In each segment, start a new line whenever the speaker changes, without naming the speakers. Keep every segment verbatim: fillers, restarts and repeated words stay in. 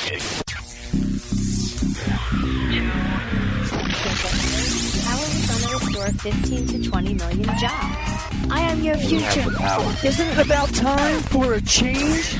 Restore fifteen to twenty million jobs. I am your future.
Isn't it about time for a change?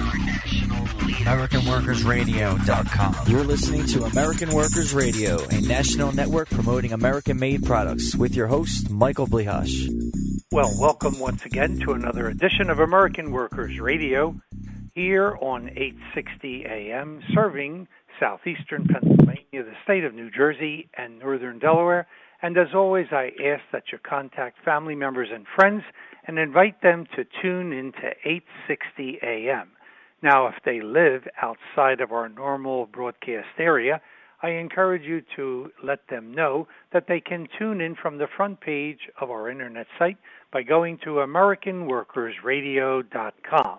American Workers Radio dot com.
You're listening to American Workers Radio, a national network promoting American-made products, with your host, Michael Blihash.
Well, welcome once again to another edition of American Workers Radio, here on eight sixty A M, serving southeastern Pennsylvania, the state of New Jersey, and northern Delaware. And as always, I ask that you contact family members and friends and invite them to tune into eight sixty A M. Now, if they live outside of our normal broadcast area, I encourage you to let them know that they can tune in from the front page of our internet site by going to American Workers Radio dot com.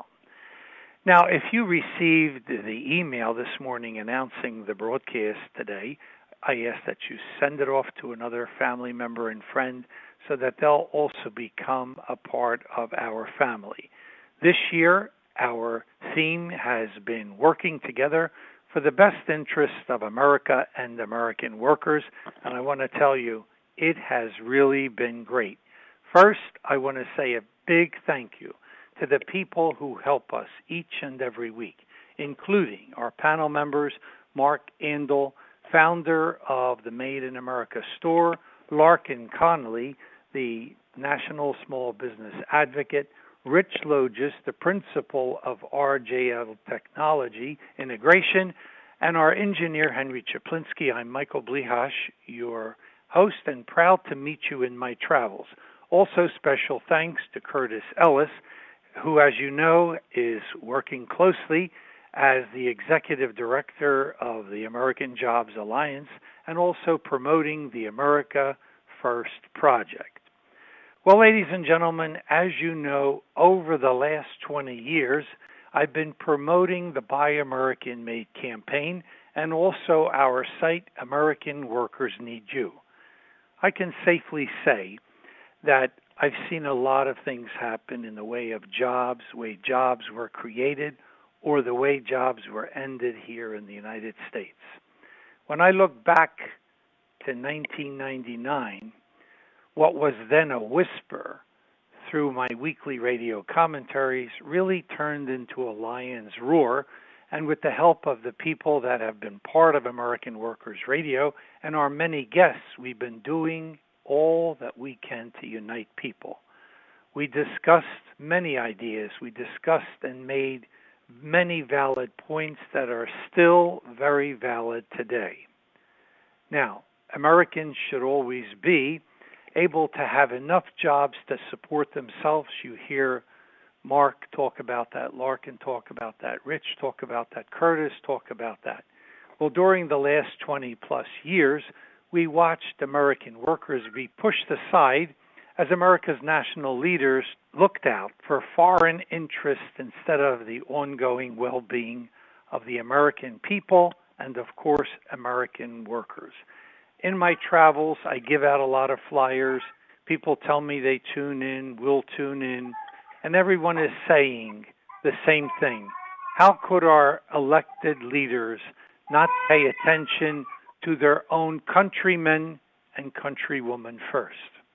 Now, if you received the email this morning announcing the broadcast today, I ask that you send it off to another family member and friend so that they'll also become a part of our family. This year, our theme has been working together for the best interest of America and American workers, and I want to tell you, it has really been great. First, I want to say a big thank you to the people who help us each and every week, including our panel members, Mark Andel, founder of the Made in America store, Larkin Connolly, the National Small Business Advocate, Rich Logis, the principal of R J L Technology Integration, and our engineer, Henry Chaplinsky. I'm Michael Blihash, your host, and proud to meet you in my travels. Also, special thanks to Curtis Ellis, who, as you know, is working closely as the executive director of the American Jobs Alliance and also promoting the America First Project. Well, ladies and gentlemen, as you know, over the last twenty years, I've been promoting the Buy American Made campaign and also our site, American Workers Need You. I can safely say that I've seen a lot of things happen in the way of jobs, way jobs were created, or the way jobs were ended here in the United States. When I look back to nineteen ninety-nine, what was then a whisper through my weekly radio commentaries really turned into a lion's roar, and with the help of the people that have been part of American Workers Radio and our many guests, we've been doing all that we can to unite people. We discussed many ideas. We discussed and made many valid points that are still very valid today. Now, Americans should always be able to have enough jobs to support themselves. You hear Mark talk about that, Larkin talk about that, Rich talk about that, Curtis talk about that. Well, during the last twenty plus years, we watched American workers be pushed aside as America's national leaders looked out for foreign interests instead of the ongoing well-being of the American people and, of course, American workers. In my travels, I give out a lot of flyers. People tell me they tune in, will tune in, and everyone is saying the same thing. How could our elected leaders not pay attention to their own countrymen and countrywomen first?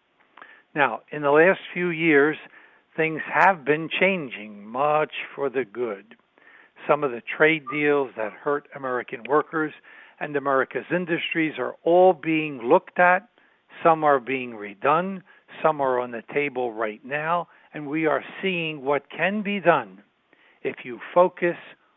Now, in the last few years, things have been changing much for the good. Some of the trade deals that hurt American workers and America's industries are all being looked at. Some are being redone. Some are on the table right now. And we are seeing what can be done if you focus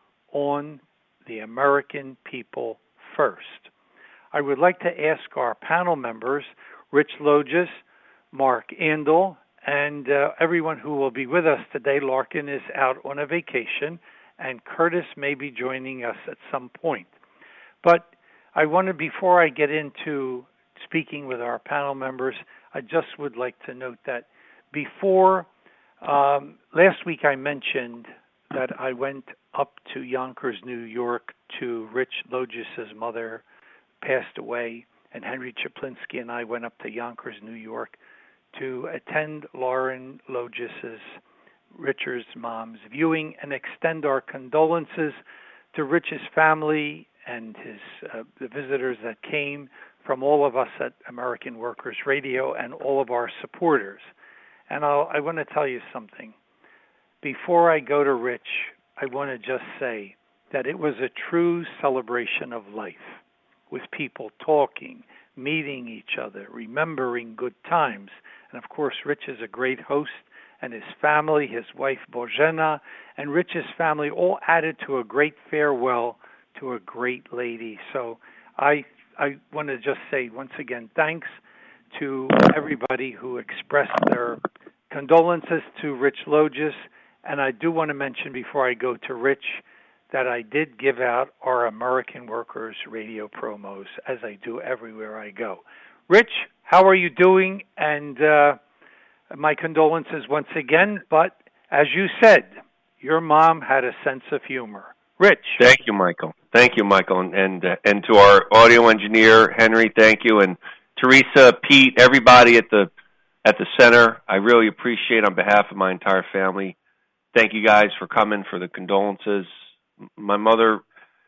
on the American people first. I would like to ask our panel members, Rich Logis, Mark Andel, and uh, everyone who will be with us today. Larkin is out on a vacation, and Curtis may be joining us at some point. But I want to, before I get into speaking with our panel members, I just would like to note that before, um, last week I mentioned that I went up to Yonkers, New York, to Rich Logis's mother passed away, and Henry Chaplinsky and I went up to Yonkers, New York, to attend Lauren Logis's, Richard's mom's viewing, and extend our condolences to Rich's family and his uh, the visitors that came, from all of us at American Workers Radio and all of our supporters. And I'll, I want to tell you something. Before I go to Rich, I want to just say that it was a true celebration of life, with people talking, meeting each other, remembering good times. And of course, Rich is a great host, and his family, his wife Bożena, and Rich's family all added to a great farewell to a great lady. So I I want to just say once again, thanks to everybody who expressed their condolences to Rich Logis. And I do want to mention before I go to Rich that I did give out our American Workers Radio promos, as I do everywhere I go. Rich, how are you doing? And uh, my condolences once again. But as you said, your mom had a sense of humor. Rich.
Thank you, Michael. Thank you, Michael. And and, uh, and to our audio engineer, Henry, thank you. And Teresa, Pete, everybody at the at the center, I really appreciate on behalf of my entire family. Thank you guys for coming for the condolences. My mother,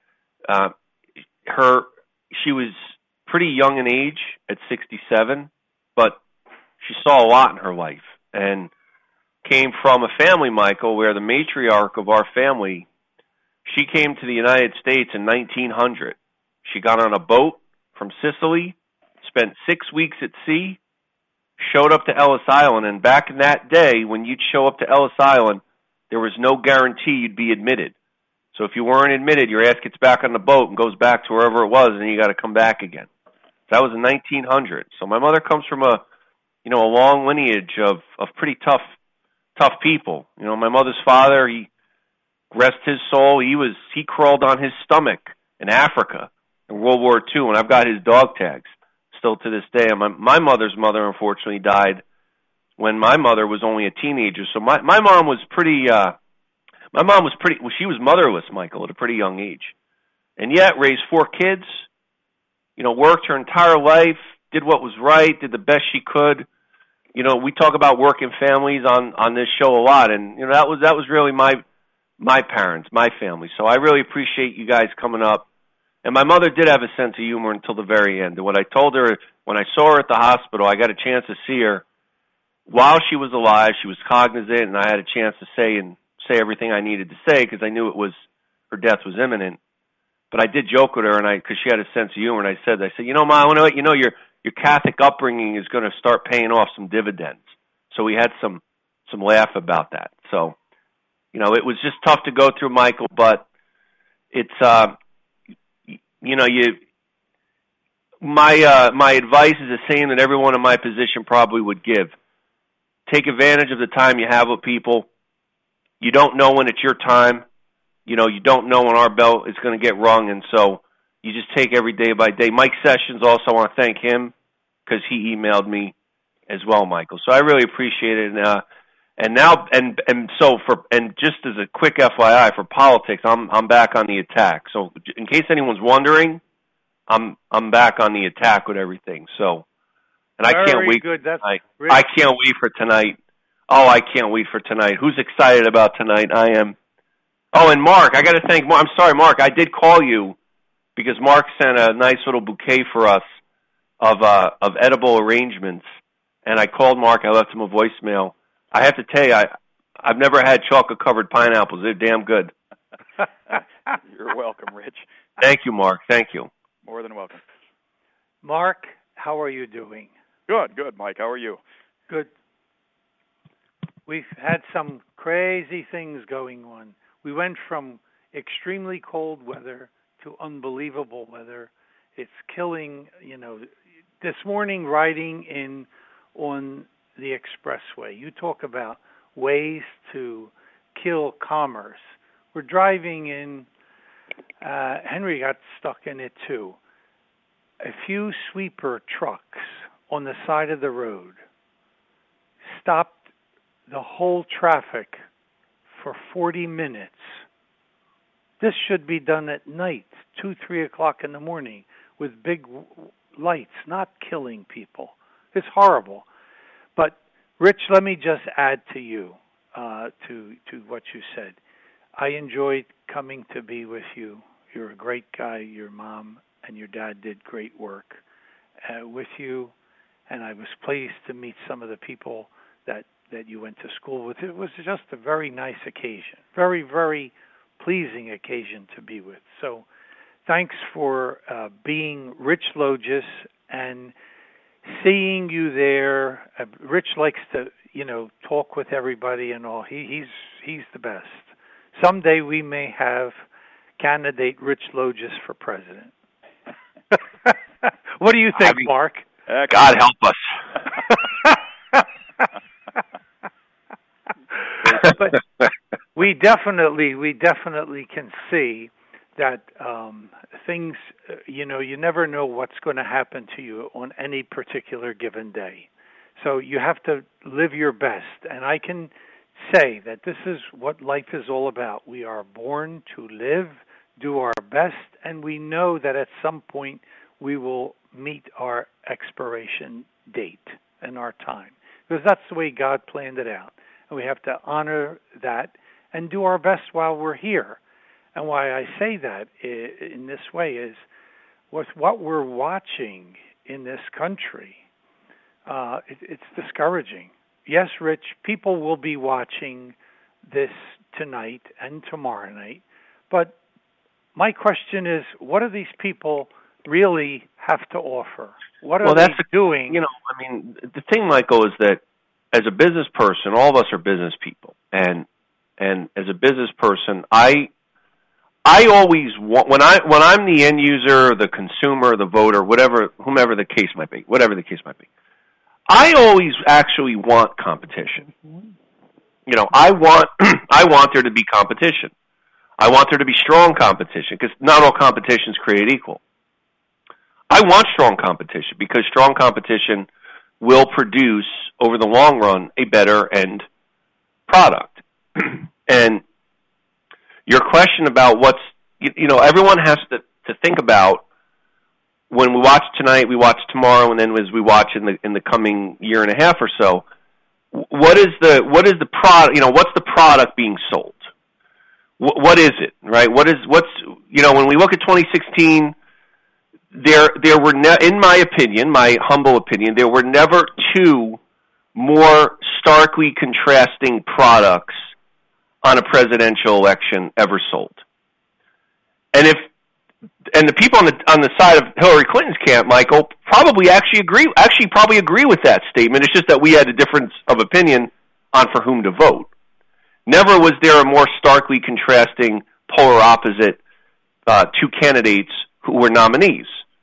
uh, her, she was pretty young in age at sixty-seven, but she saw a lot in her life and came from a family, Michael, where the matriarch of our family, she came to the United States in nineteen hundred. She got on a boat from Sicily, spent six weeks at sea, showed up to Ellis Island, and back in that day, when you'd show up to Ellis Island, there was no guarantee you'd be admitted. So if you weren't admitted, your ass gets back on the boat and goes back to wherever it was, and then you got to come back again. That was in nineteen hundred. So my mother comes from a, you know, a long lineage of, of pretty tough, tough people. You know, my mother's father, he, rest his soul, he was, he crawled on his stomach in Africa in World War Two, and I've got his dog tags still to this day. And my, my mother's mother, unfortunately, died when my mother was only a teenager. So my, my mom was pretty, uh, my mom was pretty, well, she was motherless, Michael, at a pretty young age. And yet raised four kids, you know, worked her entire life, did what was right, did the best she could. You know, we talk about working families on, on this show a lot, and, you know, that was, that was really my, my parents, my family. So I really appreciate you guys coming up. And my mother did have a sense of humor until the very end. And what I told her, when I saw her at the hospital, I got a chance to see her while she was alive. She was cognizant, and I had a chance to say and say everything I needed to say because I knew it was, her death was imminent. But I did joke with her, and I, because she had a sense of humor, and I said, I said, you know, Ma, I want to let you know your, your Catholic upbringing is going to start paying off some dividends. So we had some, some laugh about that. So, you know, it was just tough to go through, Michael, but it's, uh, you know, you, my, uh, my advice is the same that everyone in my position probably would give. Take advantage of the time you have with people. You don't know when it's your time. You know, you don't know when our bell is going to get rung, and so you just take every day by day. Mike Sessions, also, I want to thank him because he emailed me as well, Michael. So I really appreciate it. And, uh, And now, and and so for, and just as a quick F Y I for politics, I'm I'm back on the attack. So in case anyone's wondering, I'm I'm back on the attack with everything. So, and I
Very
can't wait.
Good. That's
I,
really
I can't wait for tonight. Oh, I can't wait for tonight. Who's excited about tonight? I am. Oh, and Mark, I got to thank Mark. I'm sorry, Mark. I did call you because Mark sent a nice little bouquet for us of uh, of edible arrangements, and I called Mark. I left him a voicemail. I have to tell you, I, I've never had chocolate-covered pineapples. They're damn good.
You're welcome, Rich.
Thank you, Mark. Thank you.
More than welcome.
Mark, how are you doing?
Good, good, Mike. How are you?
Good. We've had some crazy things going on. We went from extremely cold weather to unbelievable weather. It's killing, you know, this morning riding in on the expressway. You talk about ways to kill commerce. We're driving in, uh, Henry got stuck in it too. A few sweeper trucks on the side of the road stopped the whole traffic for forty minutes. This should be done at night, two, three o'clock in the morning, with big lights, not killing people. It's horrible. But, Rich, let me just add to you, uh, to to what you said. I enjoyed coming to be with you. You're a great guy. Your mom and your dad did great work uh, with you, and I was pleased to meet some of the people that, that you went to school with. It was just a very nice occasion, very, very pleasing occasion to be with. So thanks for uh, being Rich Logis and seeing you there. Uh, Rich likes to, you know, talk with everybody and all. He, he's he's the best. Someday we may have candidate Rich Logis for president. What do you think, I mean, Mark?
God help us.
But we definitely, we definitely can see that um, things, you know, you never know what's going to happen to you on any particular given day. So you have to live your best. And I can say that this is what life is all about. We are born to live, do our best, and we know that at some point we will meet our expiration date and our time. Because that's the way God planned it out. And we have to honor that and do our best while we're here. And why I say that in this way is with what we're watching in this country, uh, it, it's discouraging. Yes, Rich, people will be watching this tonight and tomorrow night, but my question is, what do these people really have to offer? What are
well,
they
that's
doing?
You know, I mean, the thing, Michael, is that as a business person, all of us are business people, and and as a business person, I I always want when I when I'm the end user, the consumer, the voter, whatever, whomever the case might be, whatever the case might be, I always actually want competition. You know, I want I want there to be competition. I want there to be strong competition because not all competitions create equal. I want strong competition because strong competition will produce, over the long run, a better end product. And your question about what's, you, you know, everyone has to, to think about when we watch tonight, we watch tomorrow, and then as we watch in the in the coming year and a half or so, what is the what is the product? You know, what's the product being sold? What, what is it? Right? What is what's you know when we look at twenty sixteen. There, there were, ne- in my opinion, my humble opinion, there were never two more starkly contrasting products on a presidential election ever sold. And if, and the people on the on the side of Hillary Clinton's camp, Michael, probably actually agree, actually probably agree with that statement. It's just that we had a difference of opinion on for whom to vote. Never was there a more starkly contrasting, polar opposite uh, two candidates who were nominees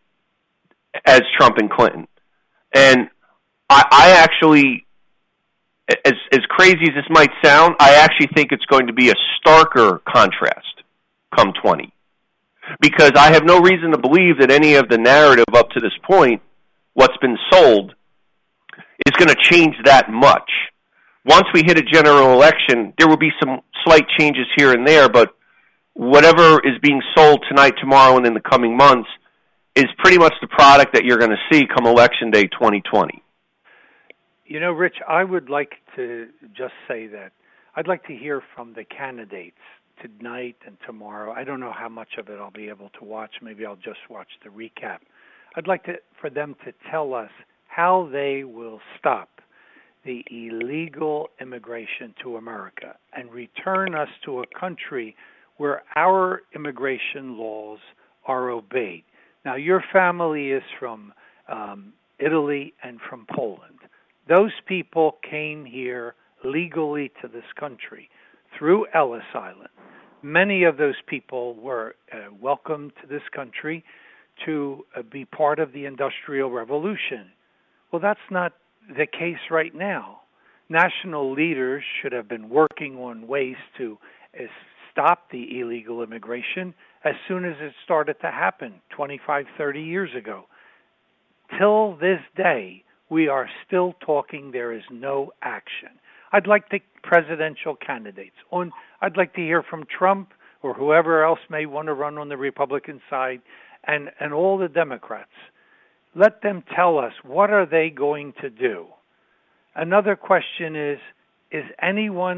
as Trump and Clinton. And I, I actually, as as crazy as this might sound, I actually think it's going to be a starker contrast come twenty. Because I have no reason to believe that any of the narrative up to this point, what's been sold, is going to change that much. Once we hit a general election, there will be some slight changes here and there, but whatever is being sold tonight, tomorrow, and in the coming months is pretty much the product that you're going to see come Election Day twenty twenty.
You know, Rich, I would like to just say that I'd like to hear from the candidates tonight and tomorrow. I don't know how much of it I'll be able to watch. Maybe I'll just watch the recap. I'd like to, for them to tell us how they will stop the illegal immigration to America and return us to a country where our immigration laws are obeyed. Now, your family is from um, Italy and from Poland. Those people came here legally to this country through Ellis Island. Many of those people were uh, welcomed to this country to uh, be part of the Industrial Revolution. Well, that's not the case right now. National leaders should have been working on ways to uh, stop the illegal immigration as soon as it started to happen twenty-five, thirty years ago. Till this day, we are still talking, there is no action. I'd like the presidential candidates on. I'd like to hear from Trump or whoever else may want to run on the Republican side, and, and all the Democrats. Let them tell us, what are they going to do? Another question is, is anyone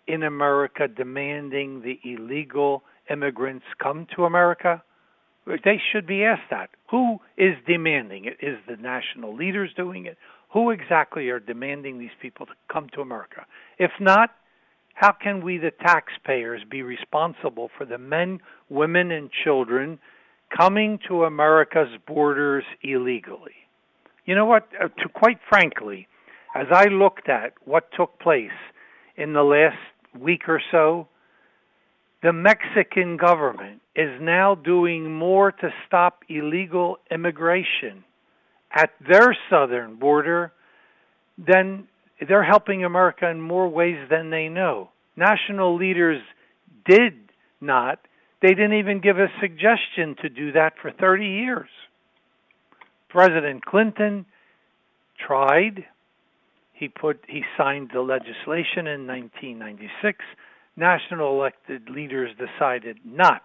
in America demanding the illegal immigrants come to America? They should be asked that. Who is demanding it? Is the national leaders doing it? Who exactly are demanding these people to come to America? If not, how can we, the taxpayers, be responsible for the men, women, and children coming to America's borders illegally? You know what? Uh, to quite frankly, as I looked at what took place in the last week or so, the Mexican government is now doing more to stop illegal immigration at their southern border than they're helping America in more ways than they know. National leaders did not. They didn't even give a suggestion to do that for thirty years. President Clinton tried. He put he signed the legislation in nineteen ninety-six. National elected leaders decided not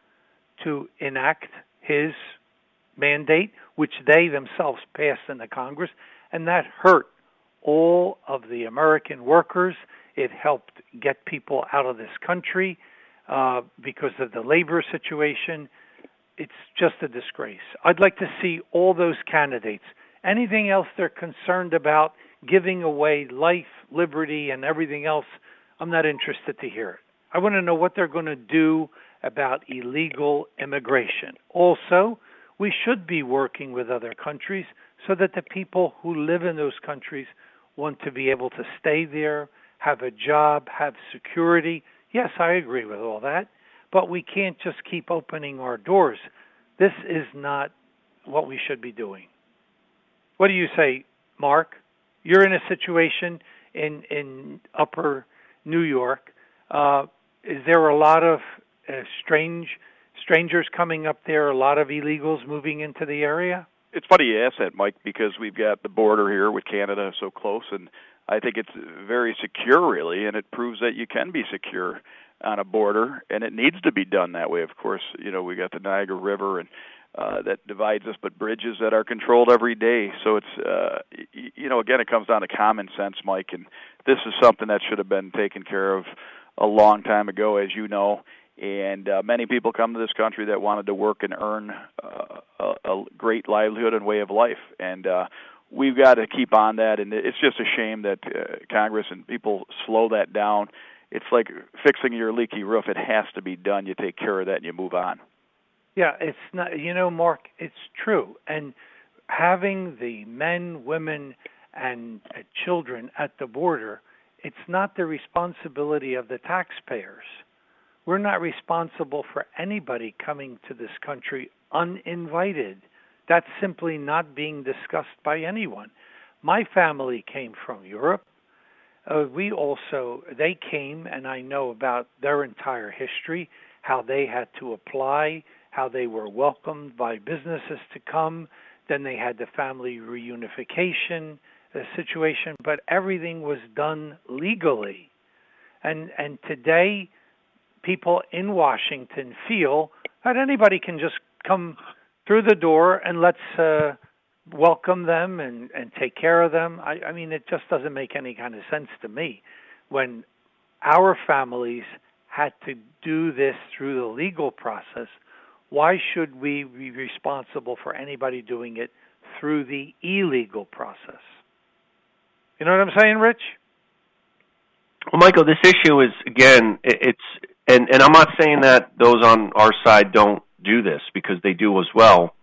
to enact his mandate, which they themselves passed in the Congress, and that hurt all of the American workers. It helped get people out of this country uh, because of the labor situation. It's just a disgrace. I'd like to see all those candidates. Anything else they're concerned about, giving away life, liberty, and everything else, I'm not interested to hear it. I want to know what they're going to do about illegal immigration. Also, we should be working with other countries so that the people who live in those countries want to be able to stay there, have a job, have security. Yes, I agree with all that, but we can't just keep opening our doors. This is not what we should be doing. What do you say, Mark? You're in a situation in, in upper New York. Uh, is there a lot of uh, strange strangers coming up there, a lot of illegals moving into the area?
It's funny you ask that, Mike, because we've got the border here with Canada so close, and I think it's very secure, really, and it proves that you can be secure on a border, and it needs to be done that way. Of course, you know, we got the Niagara River, and uh, that divides us, but bridges that are controlled every day. So it's, uh, you know, again, it comes down to common sense, Mike, and this is something that should have been taken care of a long time ago, as you know. And uh, many people come to this country that wanted to work and earn uh, a, a great livelihood and way of life. And uh, we've got to keep on that. And it's just a shame that uh, Congress and people slow that down. It's like fixing your leaky roof. It has to be done. You take care of that and you move on.
Yeah, it's not, you know, Mark, it's true. And having the men, women, and uh, children at the border, it's not the responsibility of the taxpayers. We're not responsible for anybody coming to this country uninvited. That's simply not being discussed by anyone. My family came from Europe. Uh, we also, they came, and I know about their entire history, how they had to apply, how they were welcomed by businesses to come. Then they had the family reunification uh, situation, but everything was done legally. And and today, people in Washington feel that anybody can just come through the door and let's uh, welcome them and, and take care of them. I, I mean, it just doesn't make any kind of sense to me. When our families had to do this through the legal process, why should we be responsible for anybody doing it through the illegal process? You know what I'm saying, Rich?
Well, Michael, this issue is, again, it's, and, and I'm not saying that those on our side don't do this, because they do as well.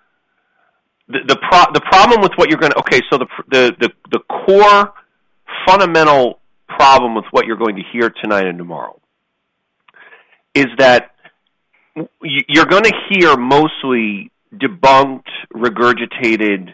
The the, pro, the problem with what you're going to, okay, so the, the, the, the core fundamental problem with what you're going to hear tonight and tomorrow is that you're going to hear mostly debunked, regurgitated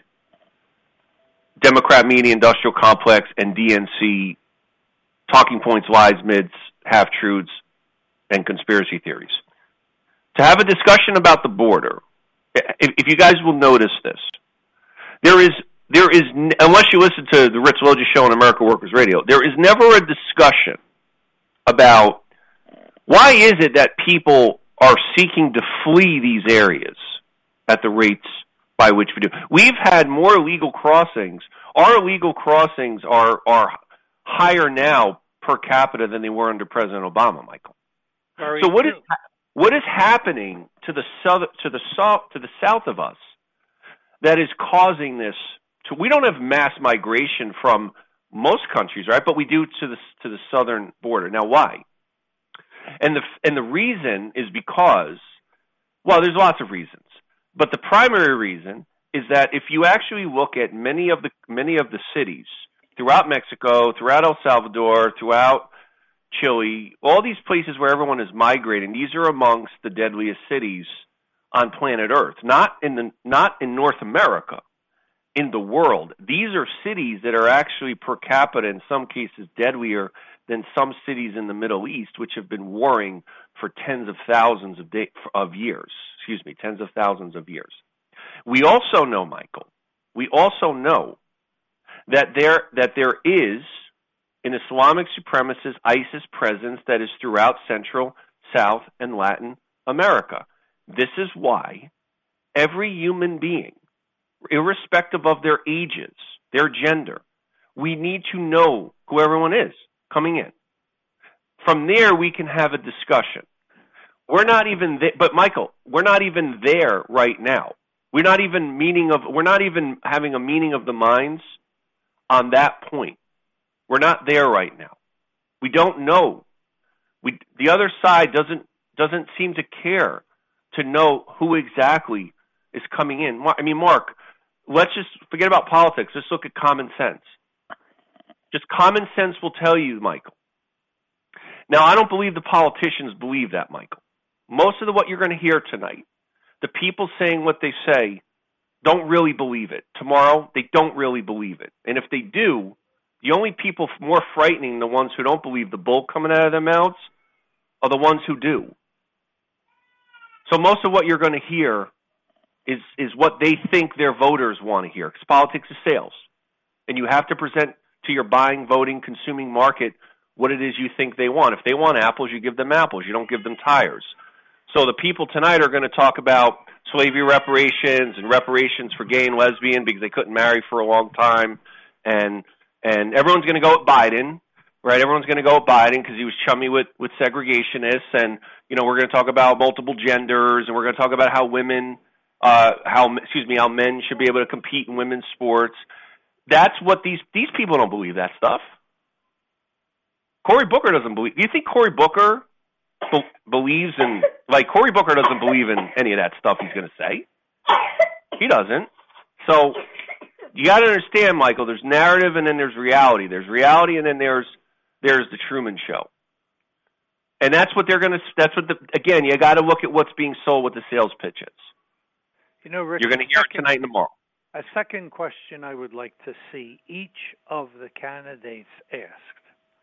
Democrat media industrial complex and D N C talking points, lies, myths, half-truths, and conspiracy theories. To have a discussion about the border, if, if you guys will notice this, there is, there is, unless you listen to the Rich Loggia show on American Workers Radio, there is never a discussion about why is it that people are seeking to flee these areas at the rates by which we do. We've had more illegal crossings. Our illegal crossings are, are higher now per capita than they were under President Obama, Michael.
Very
so what
true.
is what is happening to the south to the south to the south of us that is causing this? To we don't have mass migration from most countries, right? But we do to the to the southern border. Now, why? And the and the reason is because, well, there's lots of reasons, but the primary reason is that if you actually look at many of the many of the cities throughout Mexico, throughout El Salvador, throughout Chile, all these places where everyone is migrating, these are amongst the deadliest cities on planet Earth. Not in the not in North America, in the world. These are cities that are actually per capita, in some cases, deadlier than some cities in the Middle East, which have been warring for tens of thousands of day, of years. Excuse me, tens of thousands of years. We also know, Michael, we also know that there that there is an Islamic supremacist ISIS presence that is throughout Central, South, and Latin America. This is why every human being, irrespective of their ages, their gender, we need to know who everyone is coming in. From there, we can have a discussion. We're not even there, but Michael, we're not even there right now. We're not even meaning of. We're not even having a meeting of the minds on that point. We're not there right now. We don't know. We the other side doesn't doesn't seem to care to know who exactly is coming in. I mean, Mark, let's just forget about politics. Let's look at common sense. Just common sense will tell you, Michael. Now, I don't believe the politicians believe that, Michael. Most of the, what you're going to hear tonight, the people saying what they say, don't really believe it. Tomorrow, they don't really believe it. And if they do, the only people more frightening than the ones who don't believe the bull coming out of their mouths are the ones who do. So most of what you're going to hear is is what they think their voters want to hear. Because politics is sales. And you have to present to your buying, voting, consuming market what it is you think they want. If they want apples, you give them apples. You don't give them tires. So the people tonight are going to talk about slavery reparations and reparations for gay and lesbian because they couldn't marry for a long time. And and everyone's going to go with Biden, right? Everyone's going to go with Biden because he was chummy with, with segregationists. And, you know, we're going to talk about multiple genders, and we're going to talk about how women, uh, how, excuse me, how men should be able to compete in women's sports. That's what these, these people don't believe that stuff. Cory Booker doesn't believe. Do you think Cory Booker be- believes in, like, Cory Booker doesn't believe in any of that stuff he's going to say? He doesn't. So you got to understand, Michael, there's narrative and then there's reality. There's reality and then there's there's the Truman Show. And that's what they're going to, that's what, the, again, you got to look at what's being sold with the sales pitches.
You know, Rick,
you're going to hear it tonight and tomorrow.
A second question I would like to see each of the candidates asked.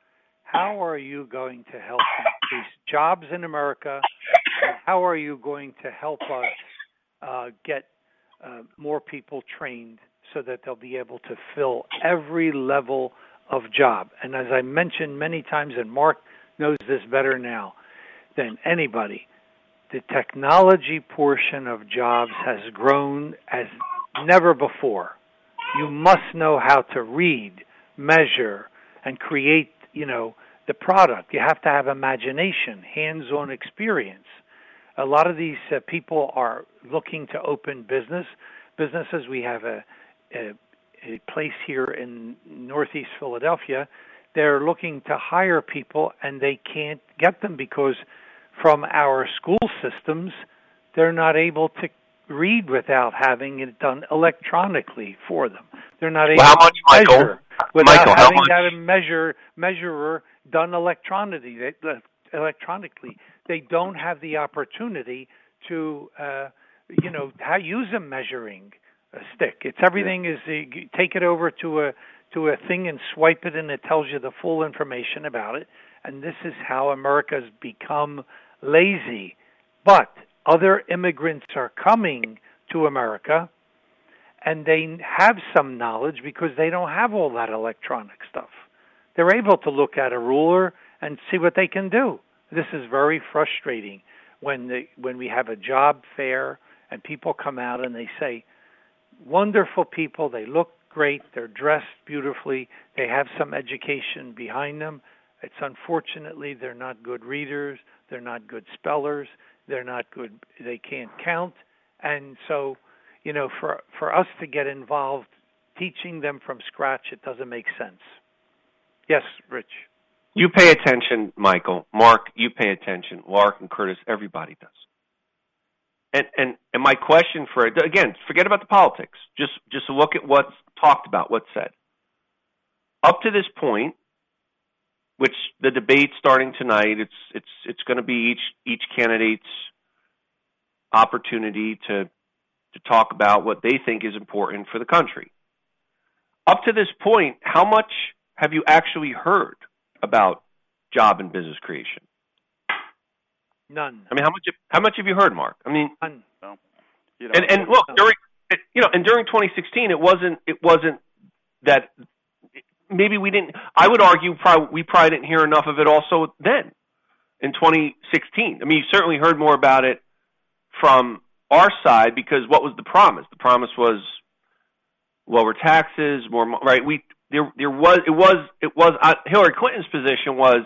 How are you going to help increase jobs in America? And how are you going to help us uh, get uh, more people trained so that they'll be able to fill every level of job? And as I mentioned many times, and Mark knows this better now than anybody, the technology portion of jobs has grown as never before. You must know how to read, measure, and create, you know, the product. You have to have imagination, hands-on experience. A lot of these uh, people are looking to open business businesses. We have a, a, a place here in Northeast Philadelphia. They're looking to hire people, and they can't get them because from our school systems, they're not able to read without having it done electronically for them. They're not able
well, how much,
to measure
Michael?
without
Michael,
having
how much?
that measure measurer done electronically. They, electronically, they don't have the opportunity to, uh, you know, how use a measuring uh, stick. It's everything is uh, you take it over to a to a thing and swipe it, and it tells you the full information about it. And this is how America's become lazy. But other immigrants are coming to America, and they have some knowledge because they don't have all that electronic stuff. They're able to look at a ruler and see what they can do. This is very frustrating when the, when we have a job fair and people come out and they say, wonderful people, they look great, they're dressed beautifully, they have some education behind them, It's unfortunately they're not good readers, they're not good spellers, they're not good, they can't count. And so, you know, for for us to get involved teaching them from scratch, it doesn't make sense. Yes, Rich.
You pay attention, Michael. Mark, you pay attention. Lark and Curtis, everybody does. And and and my question for it, again, forget about the politics. Just just look at what's talked about, what's said. Up to this point, which the debate starting tonight, it's it's it's going to be each each candidate's opportunity to to talk about what they think is important for the country. Up to this point, how much have you actually heard about job and business creation?
None.
I mean, how much how much have you heard, Mark? I mean,
None.
No. You know,
and and look, during you know, and during twenty sixteen, it wasn't it wasn't that maybe we didn't. I would argue probably, we probably didn't hear enough of it also then in twenty sixteen. I mean, you certainly heard more about it from our side because what was the promise? The promise was lower taxes, more right. We there there was it was it was uh, Hillary Clinton's position was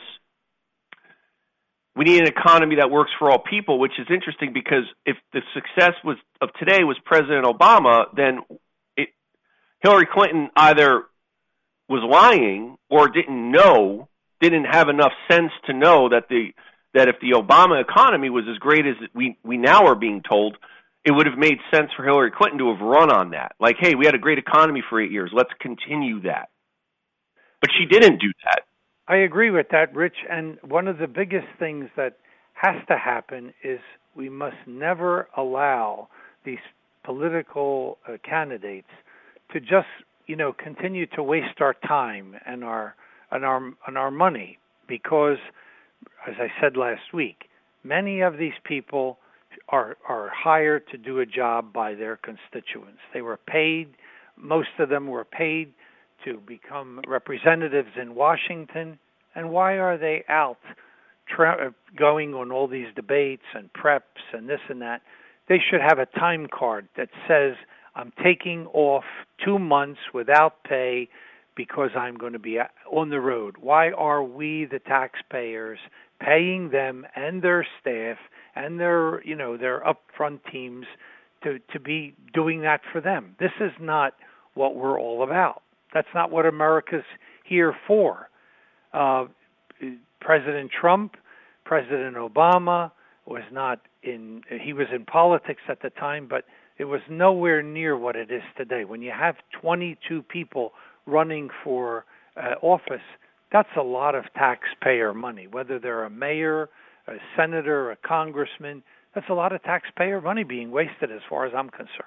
we need an economy that works for all people, which is interesting because if the success was of today was President Obama, then it, Hillary Clinton either was lying or didn't know, didn't have enough sense to know that the that if the Obama economy was as great as we, we now are being told, it would have made sense for Hillary Clinton to have run on that. Like, hey, we had a great economy for eight years. Let's continue that. But she didn't do that.
I agree with that, Rich. And one of the biggest things that has to happen is we must never allow these political uh, candidates to just, you know, continue to waste our time and our and our and our money because, as I said last week, many of these people are are hired to do a job by their constituents. They were paid, most of them were paid to become representatives in Washington. And why are they out tra- going on all these debates and preps and this and that? They should have a time card that says, I'm taking off two months without pay because I'm going to be on the road. Why are we, the taxpayers, paying them and their staff and their, you know, their upfront teams to, to be doing that for them? This is not what we're all about. That's not what America's here for. Uh, President Trump, President Obama was not in, he was in politics at the time, but it was nowhere near what it is today. When you have twenty-two people running for uh, office, that's a lot of taxpayer money, whether they're a mayor, a senator, a congressman. That's a lot of taxpayer money being wasted as far as I'm concerned.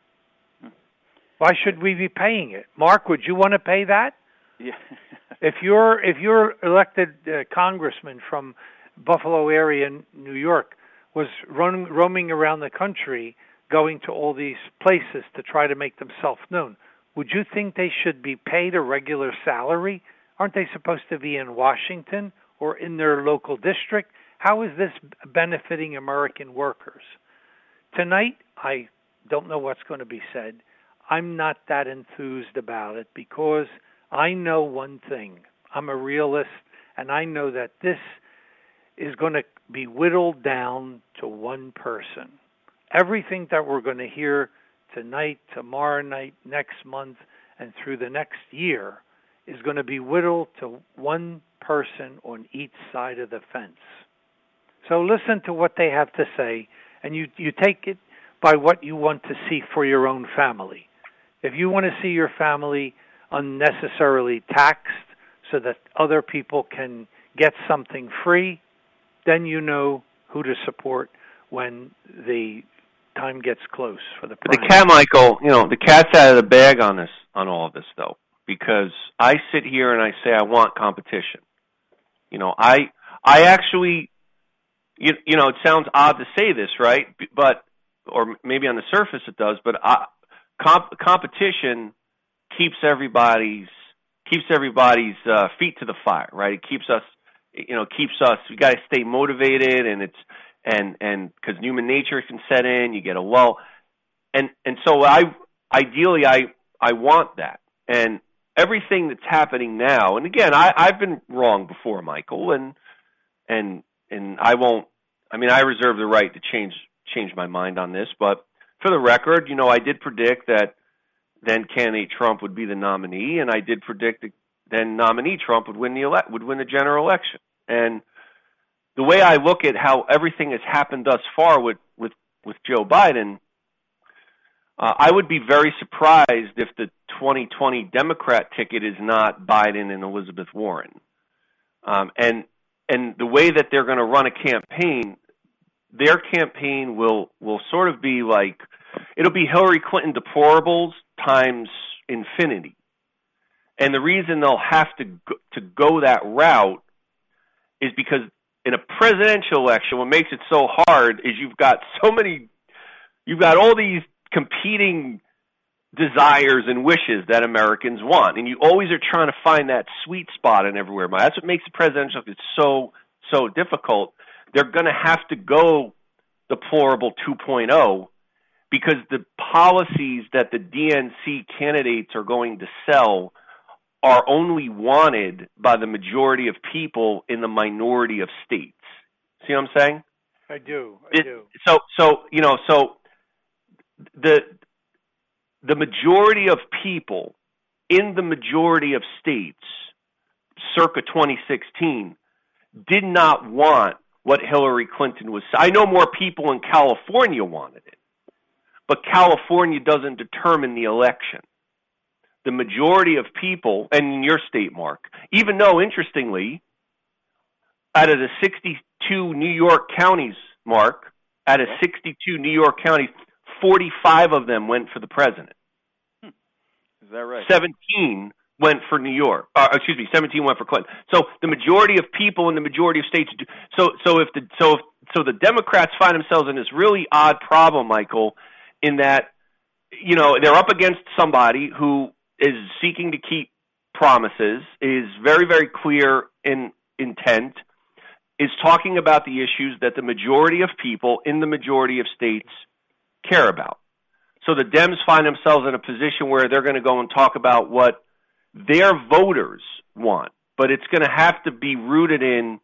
Why should we be paying it? Mark, would you want to pay that?
Yeah.
if you're if you're elected uh, congressman from Buffalo area in New York was running, roaming around the country going to all these places to try to make themselves known, would you think they should be paid a regular salary? Aren't they supposed to be in Washington or in their local district? How is this benefiting American workers? Tonight, I don't know what's going to be said. I'm not that enthused about it because I know one thing. I'm a realist, and I know that this is going to be whittled down to one person. Everything that we're going to hear tonight, tomorrow night, next month, and through the next year is going to be whittled to one person on each side of the fence. So listen to what they have to say, and you, you take it by what you want to see for your own family. If you want to see your family unnecessarily taxed so that other people can get something free, then you know who to support when the time gets close for the
primary. The cat, Michael, you know, the cat's out of the bag on this, on all of this, though, because I sit here and I say I want competition. You know, I, I actually, you, you know, it sounds odd to say this, right? But, or maybe on the surface it does, but I, comp, competition keeps everybody's keeps everybody's uh, feet to the fire, right? It keeps us, you know, keeps us. We got to stay motivated, and it's and and because human nature can set in, you get a lull, and and so I ideally I I want that, and everything that's happening now, and again, I, I've been wrong before, Michael, and and and I won't. I mean, I reserve the right to change change my mind on this, but for the record, you know, I did predict that then candidate Trump would be the nominee, and I did predict that then nominee Trump would win the ele- would win the general election. And the way I look at how everything has happened thus far with with, with Joe Biden, uh, I would be very surprised if the twenty twenty Democrat ticket is not Biden and Elizabeth Warren. Um, and and the way that they're going to run a campaign, their campaign will will sort of be like, it'll be Hillary Clinton deplorables times infinity. And the reason they'll have to go, to go that route is because in a presidential election, what makes it so hard is you've got so many, you've got all these competing desires and wishes that Americans want, and you always are trying to find that sweet spot in everywhere. That's what makes the presidential election so, so difficult. They're going to have to go deplorable two point oh because the policies that the D N C candidates are going to sell are only wanted by the majority of people in the minority of states. See what I'm saying?
I do. I
it,
do.
So, so you know, so the the majority of people in the majority of states, circa twenty sixteen, did not want what Hillary Clinton was. I know more people in California wanted it, but California doesn't determine the election. The majority of people, and in your state, Mark, even though, interestingly, out of the sixty-two New York counties, Mark, out of sixty-two New York counties, forty-five of them went for the president.
Hmm. Is that right?
seventeen went for New York. Uh, excuse me, seventeen went for Clinton. So the majority of people in the majority of states do. So, so if the so if, so the Democrats find themselves in this really odd problem, Michael, in that, you know, they're up against somebody who is seeking to keep promises, is very, very clear in intent, is talking about the issues that the majority of people in the majority of states care about. So the Dems find themselves in a position where they're going to go and talk about what their voters want, but it's going to have to be rooted in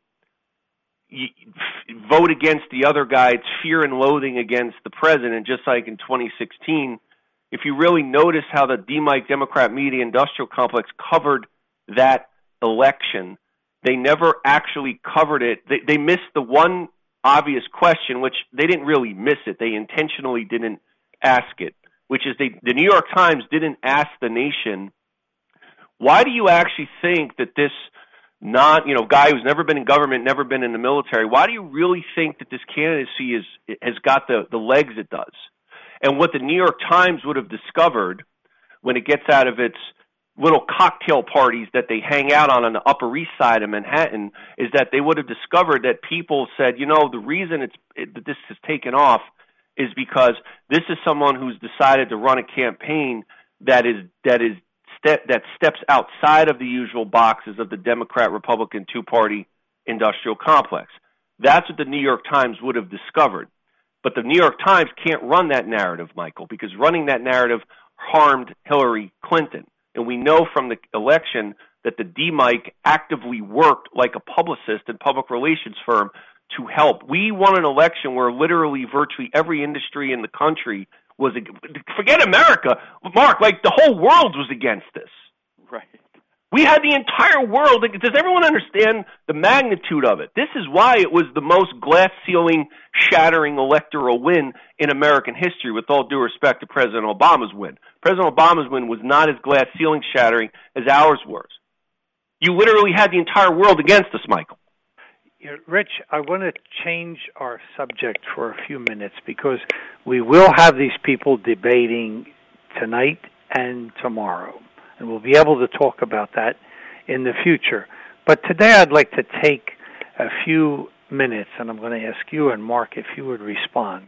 vote against the other guy. It's fear and loathing against the president, just like in twenty sixteen. If you really notice how the D-Mike Democrat media industrial complex covered that election, they never actually covered it. They, they missed the one obvious question, which they didn't really miss it. They intentionally didn't ask it, which is they, the New York Times didn't ask the nation, why do you actually think that this non, you know, guy who's never been in government, never been in the military, why do you really think that this candidacy is, has got the, the legs it does? And what the New York Times would have discovered when it gets out of its little cocktail parties that they hang out on on the Upper East Side of Manhattan is that they would have discovered that people said, you know, the reason it's it, that this has taken off is because this is someone who's decided to run a campaign that is that is step that steps outside of the usual boxes of the Democrat-Republican two-party industrial complex. That's what the New York Times would have discovered. But the New York Times can't run that narrative, Michael, because running that narrative harmed Hillary Clinton. And we know from the election that the D-Mike actively worked like a publicist and public relations firm to help. We won an election where literally virtually every industry in the country was, forget America, Mark, like the whole world was against this.
Right.
We had the entire world. Does everyone understand the magnitude of it? This is why it was the most glass-ceiling, shattering electoral win in American history, with all due respect to President Obama's win. President Obama's win was not as glass-ceiling shattering as ours was. You literally had the entire world against us, Michael.
Yeah, Rich, I want to change our subject for a few minutes because we will have these people debating tonight and tomorrow. And we'll be able to talk about that in the future. But today I'd like to take a few minutes, and I'm going to ask you and Mark if you would respond.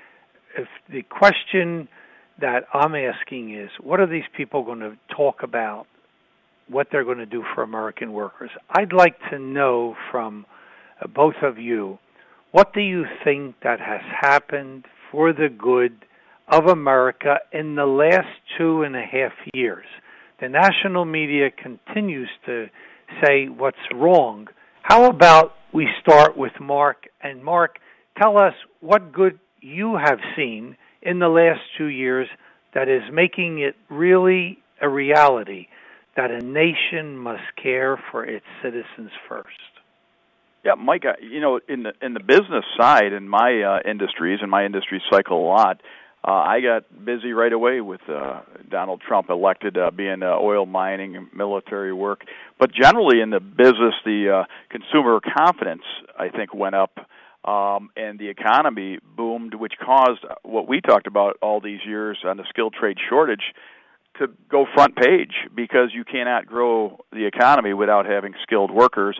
If the question that I'm asking is, what are these people going to talk about, what they're going to do for American workers? I'd like to know from uh, both of you, what do you think that has happened for the good of America in the last two and a half years? The national media continues to say what's wrong. How about we start with Mark? And Mark, tell us what good you have seen in the last two years that is making it really a reality that a nation must care for its citizens first.
Yeah, Mike, you know, in the in the business side, in my uh, industries, and my industry cycle a lot, uh, I got busy right away with uh, Donald Trump elected, uh, being uh, oil mining and military work. But generally in the business, the uh, consumer confidence, I think, went up, um, and the economy boomed, which caused what we talked about all these years on the skilled trade shortage to go front page, because you cannot grow the economy without having skilled workers.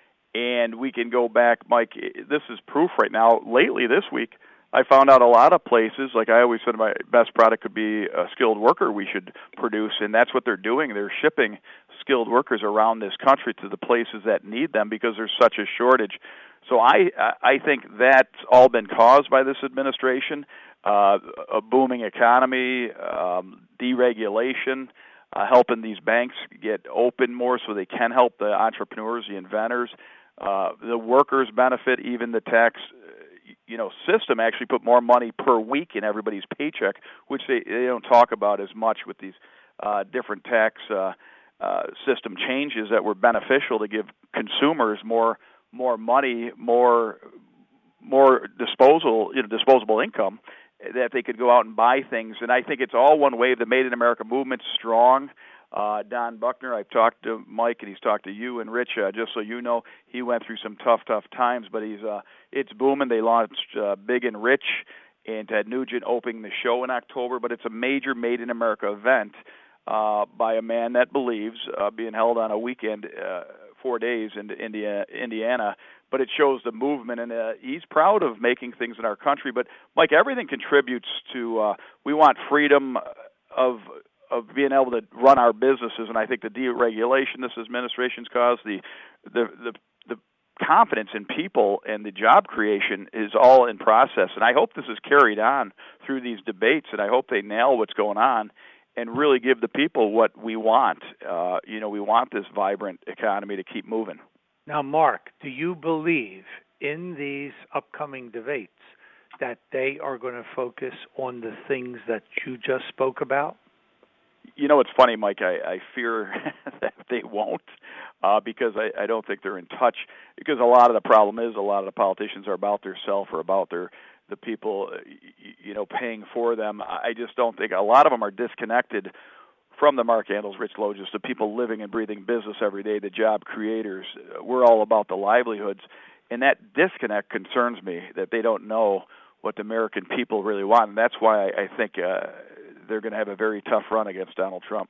And we can go back, Mike, this is proof right now. Lately this week, I found out a lot of places, like I always said, my best product could be a skilled worker we should produce, and that's what they're doing. They're shipping skilled workers around this country to the places that need them because there's such a shortage. So I I think that's all been caused by this administration, uh, a booming economy, um, deregulation, uh, helping these banks get open more so they can help the entrepreneurs, the inventors. Uh, the workers benefit, even the tax, you know, system actually put more money per week in everybody's paycheck, which they, they don't talk about as much with these uh, different tax uh, uh, system changes that were beneficial to give consumers more more money, more more disposal, you know, disposable income, that they could go out and buy things. And I think it's all one wave. The Made in America movement's strong. Uh, Don Buckner, I've talked to Mike, and he's talked to you and Rich. Uh, just so you know, he went through some tough, tough times, but he's uh, it's booming. They launched uh, Big and Rich, and Ted Nugent opening the show in October. But it's a major Made in America event uh, by a man that believes, uh, being held on a weekend, uh, four days in Indiana. But it shows the movement, and uh, he's proud of making things in our country. But Mike, everything contributes to. Uh, we want freedom of. of being able to run our businesses, and I think the deregulation this administration's caused, the the the, the confidence in people and the job creation is all in process. And I hope this is carried on through these debates, and I hope they nail what's going on and really give the people what we want. Uh, you know, we want this vibrant economy to keep moving.
Now, Mark, do you believe in these upcoming debates that they are going to focus on the things that you just spoke about?
You know, it's funny, Mike, I, I fear that they won't uh, because I, I don't think they're in touch, because a lot of the problem is a lot of the politicians are about their self or about their the people, you know, paying for them. I just don't think, a lot of them are disconnected from the Mark Andles, Rich Logis, the people living and breathing business every day, the job creators. We're all about the livelihoods, and that disconnect concerns me, that they don't know what the American people really want, and that's why I, I think uh, they're going to have a very tough run against Donald Trump.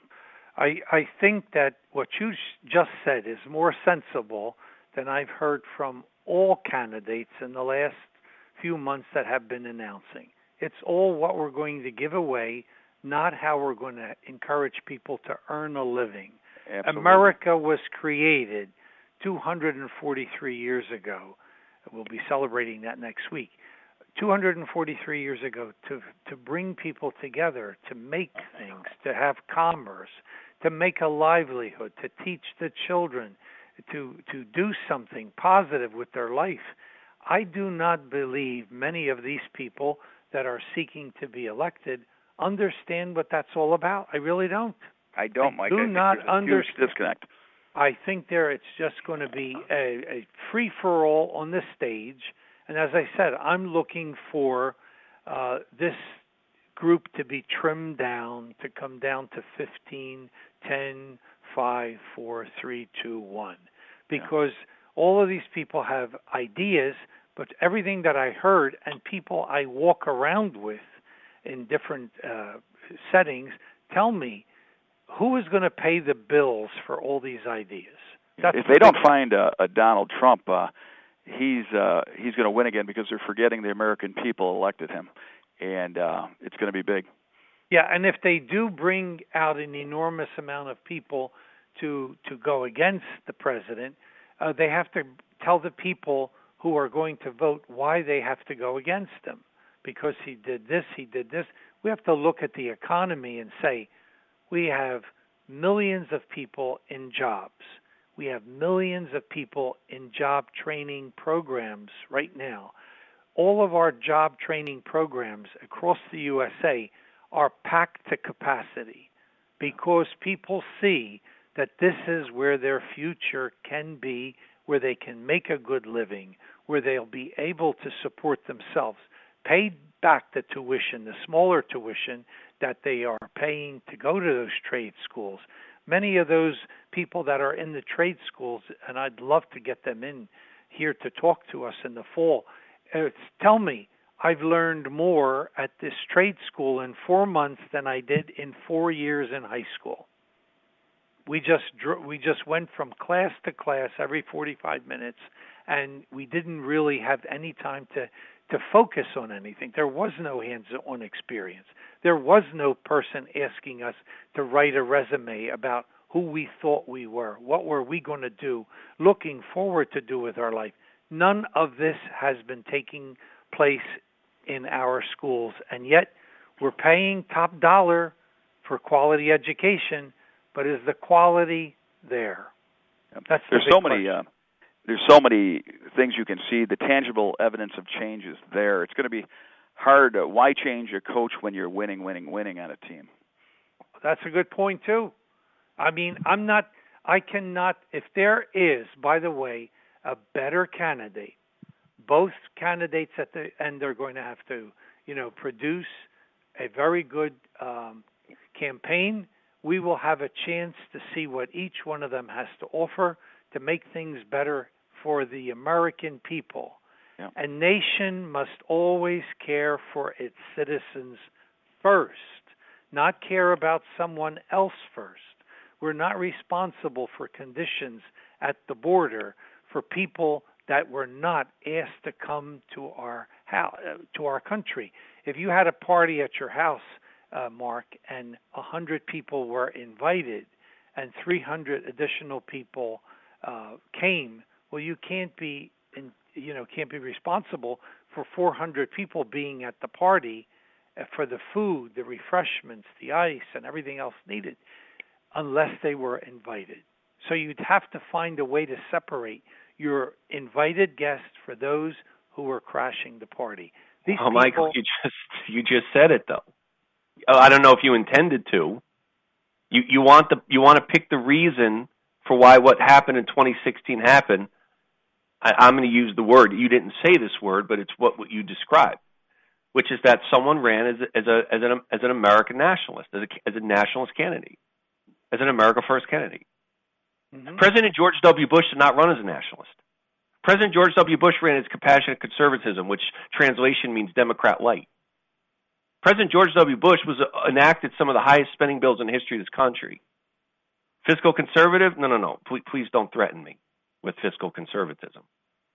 I, I think that what you just said is more sensible than I've heard from all candidates in the last few months that have been announcing. It's all what we're going to give away, not how we're going to encourage people to earn a living.
Absolutely.
America was created two hundred forty-three years ago. We'll be celebrating that next week. two hundred forty-three years ago to to bring people together, to make things, to have commerce, to make a livelihood, to teach the children, to to do something positive with their life. I do not believe many of these people that are seeking to be elected understand what that's all about. I really don't.
I don't, Mike.
Do
I think
not
there's a
understand.
huge disconnect.
I think there it's just going to be a, a free-for-all on this stage. And as I said, I'm looking for uh, this group to be trimmed down, to come down to fifteen, ten, five, four, three, two, one. Because yeah. all of these people have ideas, but everything that I heard and people I walk around with in different uh, settings tell me, who is going to pay the bills for all these ideas? That's
if they don't find a, a Donald Trump, uh, he's uh, he's going to win again, because they're forgetting the American people elected him, and uh, it's going to be big.
Yeah, and if they do bring out an enormous amount of people to to go against the president, uh, they have to tell the people who are going to vote why they have to go against him, because he did this, he did this. We have to look at the economy and say, we have millions of people in jobs. We have millions of people in job training programs right now. All of our job training programs across the U S A are packed to capacity because people see that this is where their future can be, where they can make a good living, where they'll be able to support themselves, pay back the tuition, the smaller tuition that they are paying to go to those trade schools. Many of those people that are in the trade schools, and I'd love to get them in here to talk to us in the fall, it's, tell me, I've learned more at this trade school in four months than I did in four years in high school. We just we just went from class to class every forty-five minutes, and we didn't really have any time to, to focus on anything. There was no hands-on experience. There was no person asking us to write a resume about who we thought we were, what were we going to do, looking forward to do with our life. None of this has been taking place in our schools, and yet we're paying top dollar for quality education, but is the quality there? That's the
there's so many uh, there's so many things you can see. The tangible evidence of change is there. It's going to be hard. Uh, why change a coach when you're winning, winning, winning on a team?
That's a good point too. I mean, I'm not. I cannot. If there is, by the way, a better candidate, both candidates at the end are going to have to, you know, produce a very good um, campaign. We will have a chance to see what each one of them has to offer to make things better for the American people.
Yeah.
A nation must always care for its citizens first, not care about someone else first. We're not responsible for conditions at the border for people that were not asked to come to our house, to our country. If you had a party at your house, Uh, Mark, and one hundred people were invited and three hundred additional people uh, came, well, you can't be, in, you know, can't be responsible for four hundred people being at the party uh, for the food, the refreshments, the ice, and everything else needed, unless they were invited. So you'd have to find a way to separate your invited guests for those who were crashing the party. These
oh,
people,
Michael, you just you just said it though. I don't know if you intended to. You you want the you want to pick the reason for why what happened in twenty sixteen happened. I, I'm going to use the word. You didn't say this word, but it's what, what you described, which is that someone ran as a, as a as an as an American nationalist, as a as a nationalist candidate, as an America First candidate. Mm-hmm. President George W. Bush did not run as a nationalist. President George W. Bush ran as compassionate conservatism, which translation means Democrat light. President George W. Bush was uh, enacted some of the highest spending bills in the history of this country. Fiscal conservative? No, no, no. Please, please don't threaten me with fiscal conservatism.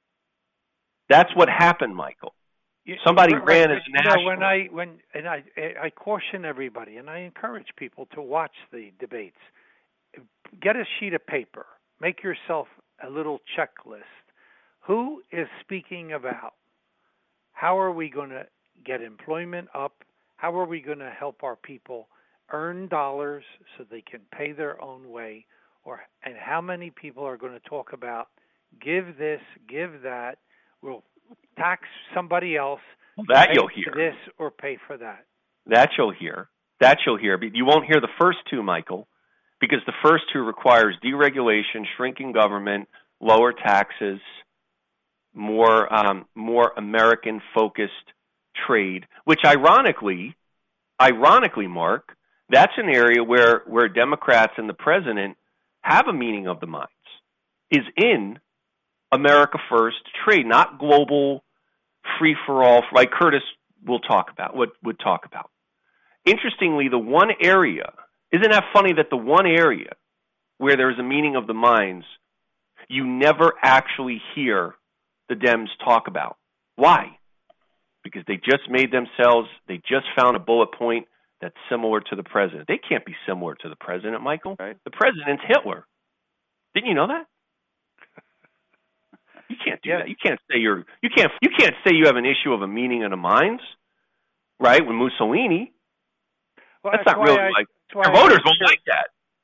That's what happened, Michael. Somebody
right,
ran
right,
as a nationalist.
You know, when I when and I I caution everybody, and I encourage people to watch the debates. Get a sheet of paper. Make yourself a little checklist. Who is speaking about? How are we going to get employment up? How are we going to help our people earn dollars so they can pay their own way? Or and how many people are going to talk about give this, give that, we'll tax somebody else,
well, that
pay
you'll
for
hear.
this or pay for that.
That you'll hear. That you'll hear. But you won't hear the first two, Michael, because the first two requires deregulation, shrinking government, lower taxes, more um, more American-focused trade, which ironically, ironically, Mark, that's an area where, where Democrats and the president have a meeting of the minds, is in America First trade, not global free-for-all, like Curtis will talk about, would, would talk about. Interestingly, the one area, isn't that funny that the one area where there's a meeting of the minds, you never actually hear the Dems talk about. Why? Because they just made themselves, they just found a bullet point that's similar to the president. They can't be similar to the president, Michael.
Right.
The president's Hitler. Didn't you know that? You can't do
yeah.
that. You can't say you're you can't you can't say you have an issue of a meeting of the minds, right? With Mussolini.
Well,
that's,
that's
not really
I,
like
their
voters won't like that.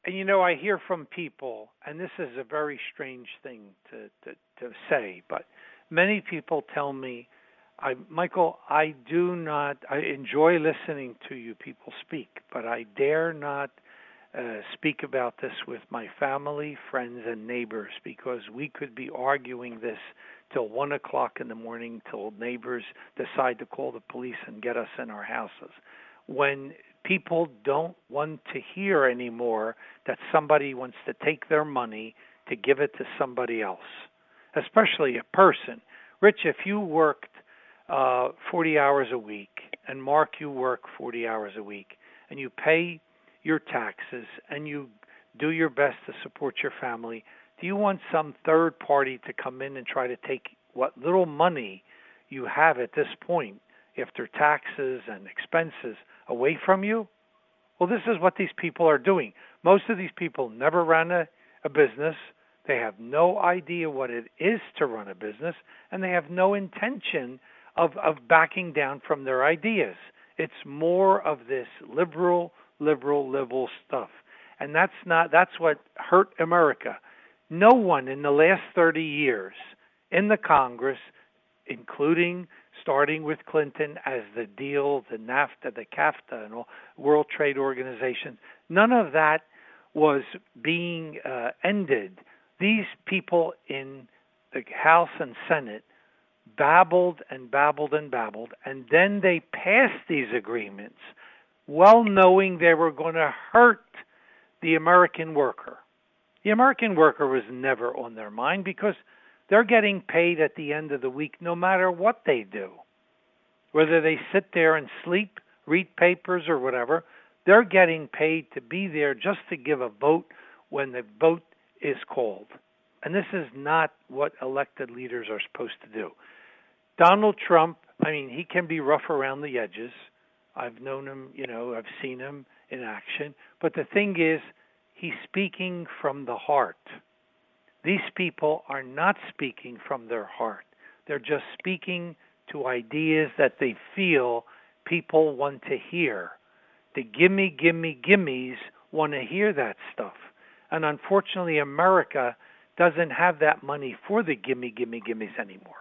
And you know, I hear from people, and this is a very strange thing to, to, to say, but many people tell me, I, Michael, I do not, I enjoy listening to you people speak, but I dare not uh, speak about this with my family, friends, and neighbors, because we could be arguing this till one o'clock in the morning, till neighbors decide to call the police and get us in our houses. When people don't want to hear anymore that somebody wants to take their money to give it to somebody else, especially a person. Rich, if you worked uh, forty hours a week, and Mark, you work forty hours a week, and you pay your taxes, and you do your best to support your family, do you want some third party to come in and try to take what little money you have at this point after taxes and expenses away from you? Well, this is what these people are doing. Most of these people never ran a, a business. They have no idea what it is to run a business, and they have no intention of, of backing down from their ideas. It's more of this liberal, liberal, liberal stuff. And that's not that's what hurt America. No one in the last thirty years in the Congress, including starting with Clinton as the deal, the NAFTA, the CAFTA, and all World Trade Organization, none of that was being uh, ended. These people in the House and Senate babbled and babbled and babbled, and then they passed these agreements, well knowing they were going to hurt the American worker. The American worker was never on their mind because they're getting paid at the end of the week no matter what they do. Whether they sit there and sleep, read papers, or whatever, they're getting paid to be there just to give a vote when the vote is called. And this is not what elected leaders are supposed to do. Donald Trump, I mean, he can be rough around the edges. I've known him, you know, I've seen him in action. But the thing is, he's speaking from the heart. These people are not speaking from their heart. They're just speaking to ideas that they feel people want to hear. The gimme, gimme, gimmes want to hear that stuff. And unfortunately, America doesn't have that money for the gimme, gimme, gimmes anymore.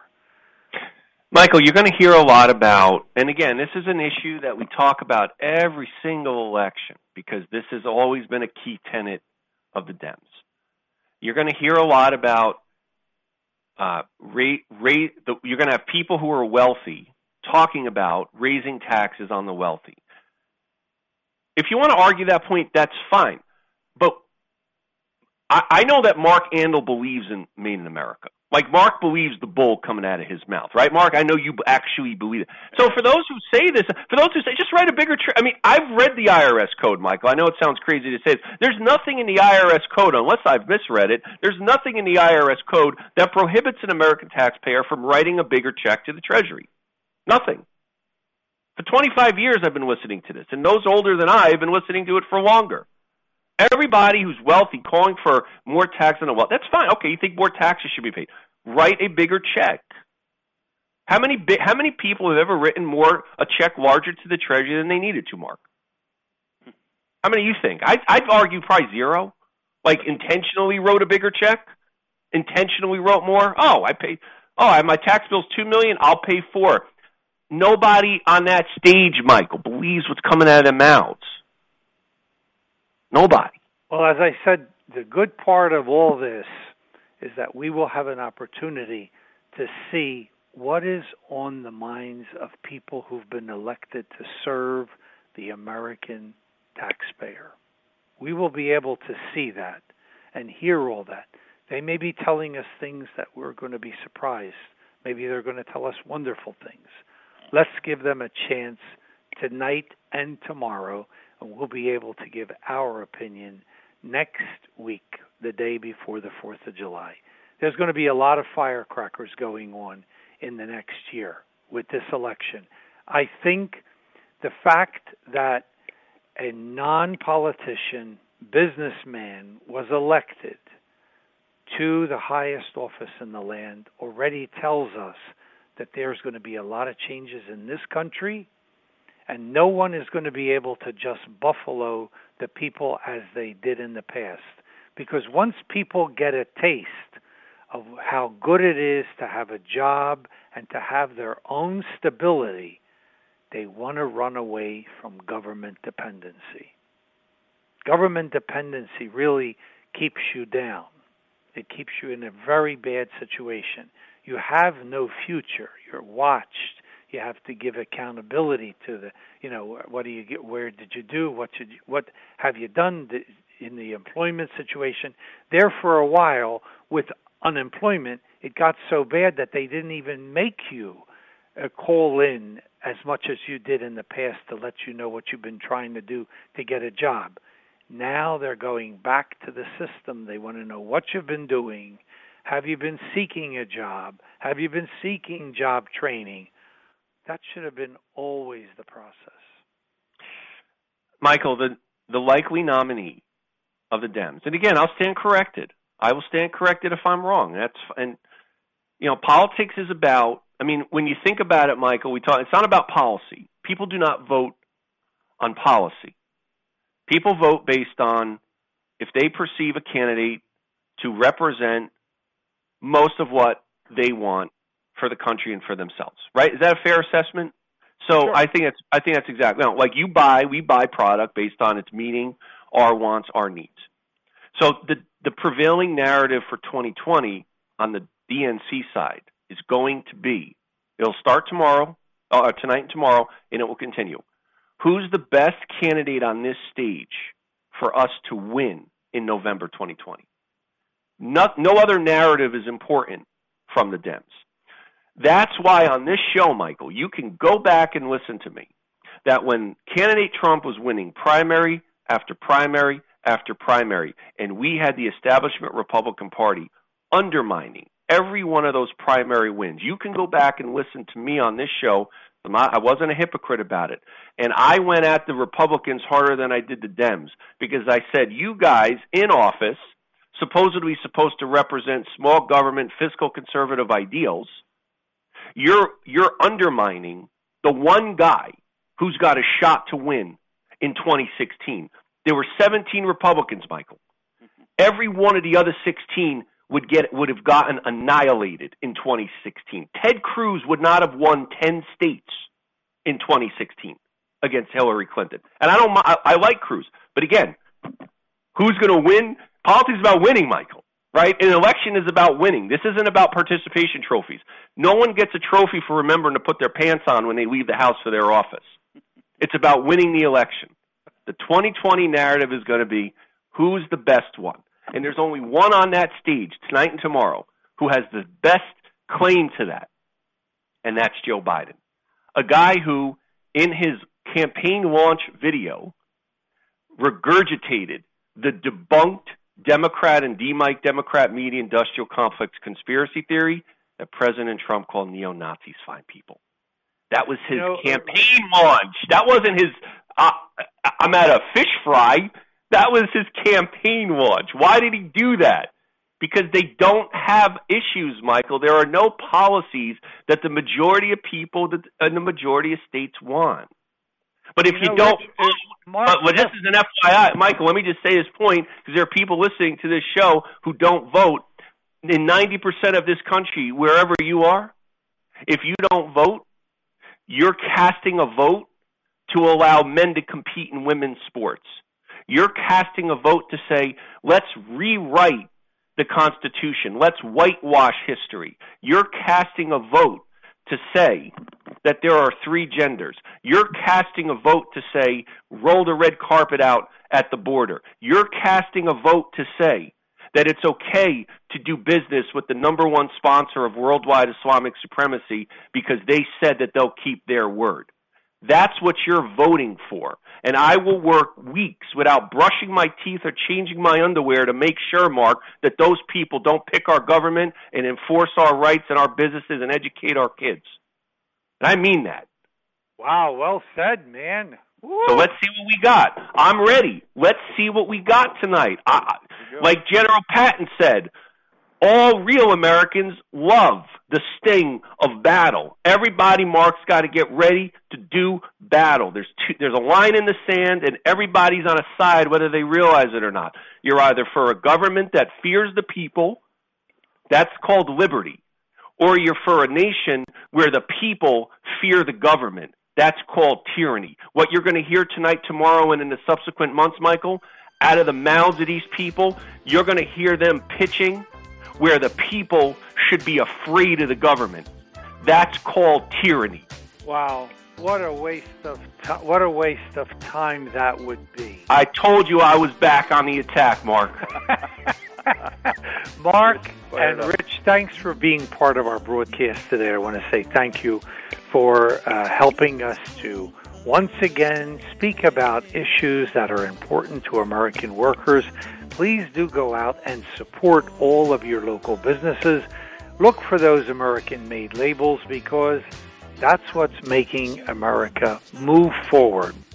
Michael, you're going to hear a lot about, and again, this is an issue that we talk about every single election because this has always been a key tenet of the Dems. You're going to hear a lot about, uh, rate, rate, the, you're going to have people who are wealthy talking about raising taxes on the wealthy. If you want to argue that point, that's fine. But I, I know that Mark Andel believes in Made in America. Like, Mark believes the bull coming out of his mouth, right? Mark, I know you actually believe it. So for those who say this, for those who say, just write a bigger, tr- I mean, I've read the I R S code, Michael. I know it sounds crazy to say this. There's nothing in the I R S code, unless I've misread it, there's nothing in the I R S code that prohibits an American taxpayer from writing a bigger check to the Treasury. Nothing. For twenty-five years I've been listening to this, and those older than I have been listening to it for longer. Everybody who's wealthy calling for more tax on the wealth, that's fine. Okay, you think more taxes should be paid. Write a bigger check. How many bi- how many people have ever written more a check larger to the Treasury than they needed to, Mark? How many you think? I, I'd argue probably zero. Like, intentionally wrote a bigger check? Intentionally wrote more? Oh, I paid. Oh, I, my tax bill's two million dollars. I'll pay four. Nobody on that stage, Michael, believes what's coming out of their mouths. Nobody.
Well, as I said, the good part of all this is that we will have an opportunity to see what is on the minds of people who've been elected to serve the American taxpayer. We will be able to see that and hear all that. They may be telling us things that we're going to be surprised. Maybe they're going to tell us wonderful things. Let's give them a chance tonight and tomorrow, and we'll be able to give our opinion next week, the day before the fourth of July. There's going to be a lot of firecrackers going on in the next year with this election. I think the fact that a non-politician businessman was elected to the highest office in the land already tells us that there's going to be a lot of changes in this country And no one is going to be able to just buffalo the people as they did in the past. Because once people get a taste of how good it is to have a job and to have their own stability, they want to run away from government dependency. Government dependency really keeps you down. It keeps you in a very bad situation. You have no future. You're watched. You have to give accountability to the, you know, what do you get? Where did you do? What should you, what have you done in the employment situation? There for a while, with unemployment, it got so bad that they didn't even make you uh, call in as much as you did in the past to let you know what you've been trying to do to get a job. Now they're going back to the system. They want to know what you've been doing. Have you been seeking a job? Have you been seeking job training? That should have been always the process.
Michael, the, the likely nominee of the Dems, and again, I'll stand corrected. I will stand corrected if I'm wrong. That's and you know, politics is about. I mean, when you think about it, Michael, we talk. It's not about policy. People do not vote on policy. People vote based on if they perceive a candidate to represent most of what they want for the country and for themselves. Right? Is that a fair assessment? So sure. I think it's. I think that's exactly no, like you buy. We buy product based on its meeting our wants, our needs. So the the prevailing narrative for twenty twenty on the D N C side is going to be, it'll start tomorrow, uh, tonight and tomorrow, and it will continue. Who's the best candidate on this stage for us to win in November twenty twenty? No, no other narrative is important from the Dems. That's why on this show, Michael, you can go back and listen to me, that when candidate Trump was winning primary after primary after primary, and we had the establishment Republican Party undermining every one of those primary wins. You can go back and listen to me on this show. I wasn't a hypocrite about it. And I went at the Republicans harder than I did the Dems because I said, you guys in office, supposedly supposed to represent small government, fiscal conservative ideals, you're you're undermining the one guy who's got a shot to win in twenty sixteen. There were seventeen Republicans, Michael. Every one of the other sixteen would get would have gotten annihilated in twenty sixteen. Ted Cruz would not have won ten states in twenty sixteen against Hillary Clinton. And I don't I, I like Cruz, but again, who's going to win? Politics is about winning, Michael. Right? An election is about winning. This isn't about participation trophies. No one gets a trophy for remembering to put their pants on when they leave the house for their office. It's about winning the election. The twenty twenty narrative is going to be who's the best one. And there's only one on that stage tonight and tomorrow who has the best claim to that, and that's Joe Biden. A guy who, in his campaign launch video, regurgitated the debunked Democrat and D-Mike Democrat media industrial complex conspiracy theory that President Trump called neo-Nazis fine people. That was his you know, campaign launch. That wasn't his, uh, I'm at a fish fry. That was his campaign launch. Why did he do that? Because they don't have issues, Michael. There are no policies that the majority of people in the majority of states want. But if you, know, you don't, Rich, Mark, but well, this is an F Y I. Michael, let me just say this point, because there are people listening to this show who don't vote. In ninety percent of this country, wherever you are, if you don't vote, you're casting a vote to allow men to compete in women's sports. You're casting a vote to say, let's rewrite the Constitution. Let's whitewash history. You're casting a vote to say that there are three genders. You're casting a vote to say, roll the red carpet out at the border. You're casting a vote to say that it's okay to do business with the number one sponsor of worldwide Islamic supremacy because they said that they'll keep their word. That's what you're voting for. And I will work weeks without brushing my teeth or changing my underwear to make sure, Mark, that those people don't pick our government and enforce our rights and our businesses and educate our kids. And I mean that.
Wow, well said, man. Woo.
So let's see what we got. I'm ready. Let's see what we got tonight. I, like General Patton said, all real Americans love the sting of battle. Everybody, Mark's got to get ready to do battle. There's two, there's a line in the sand, and everybody's on a side whether they realize it or not. You're either for a government that fears the people, that's called liberty, or you're for a nation where the people fear the government. That's called tyranny. What you're going to hear tonight, tomorrow, and in the subsequent months, Michael, out of the mouths of these people, you're going to hear them pitching where the people should be afraid of the government. That's called tyranny.
Wow, what a waste of to- what a waste of time that would be.
I told you I was back on the attack, Mark.
Mark and Rich, thanks for being part of our broadcast today. I want to say thank you for uh, helping us to once again speak about issues that are important to American workers. Please do go out and support all of your local businesses. Look for those American-made labels because that's what's making America move forward.